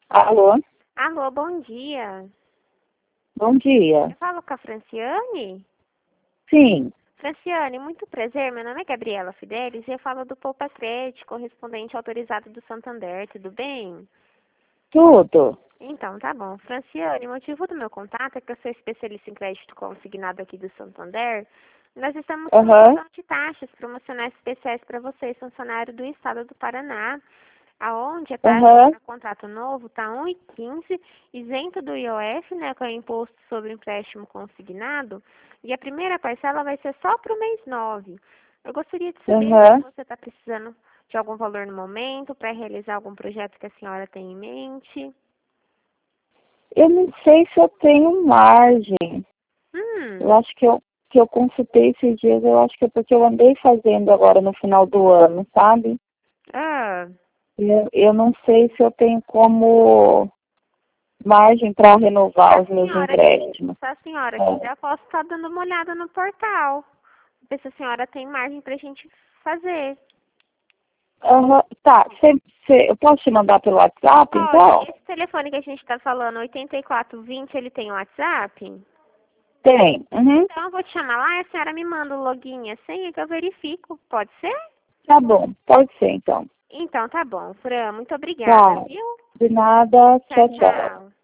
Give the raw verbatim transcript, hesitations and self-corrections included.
Alô? Alô, bom dia. Bom dia. Eu falo com a Franciane? Sim, Franciane, muito prazer. Meu nome é Gabriela Fidelis e eu falo do Poupa Crédito, correspondente autorizado do Santander. Tudo bem? tudo. Então, tá bom. Franciane, o motivo do meu contato é que eu sou especialista em crédito consignado aqui do Santander. Nós estamos com uma Aham, promoção de taxas promocionais especiais para vocês, funcionário do estado do Paraná, aonde a taxa aham. para contrato novo está um vírgula quinze, isento do I O F, né, que é o Imposto sobre Empréstimo Consignado, e a primeira parcela vai ser só para o mês nove. Eu gostaria de saber se Aham. você está precisando de algum valor no momento para realizar algum projeto que a senhora tem em mente. Eu não sei se eu tenho margem. Eu Hum, acho que eu, que eu consultei esses dias, eu acho que é porque eu andei fazendo agora no final do ano, sabe? ah, Eu, eu não sei se eu tenho como margem para se renovar a os meus senhora, qui- empréstimos. se a senhora É. quiser, eu posso estar dando uma olhada no portal. Ver se a senhora tem margem para a gente fazer. Aham. Tá, cê, cê- eu posso te mandar pelo WhatsApp, Pode. então? Esse telefone que a gente está falando, oitenta e quatro vinte, ele tem WhatsApp? Tem. Uhum. Então eu vou te chamar lá e a senhora me manda o login e a senha que eu verifico. Pode ser? Tá bom, pode ser então. Então tá bom, Fran. Muito obrigada, Tá, viu? de nada, Tchau, tchau, tchau. tchau.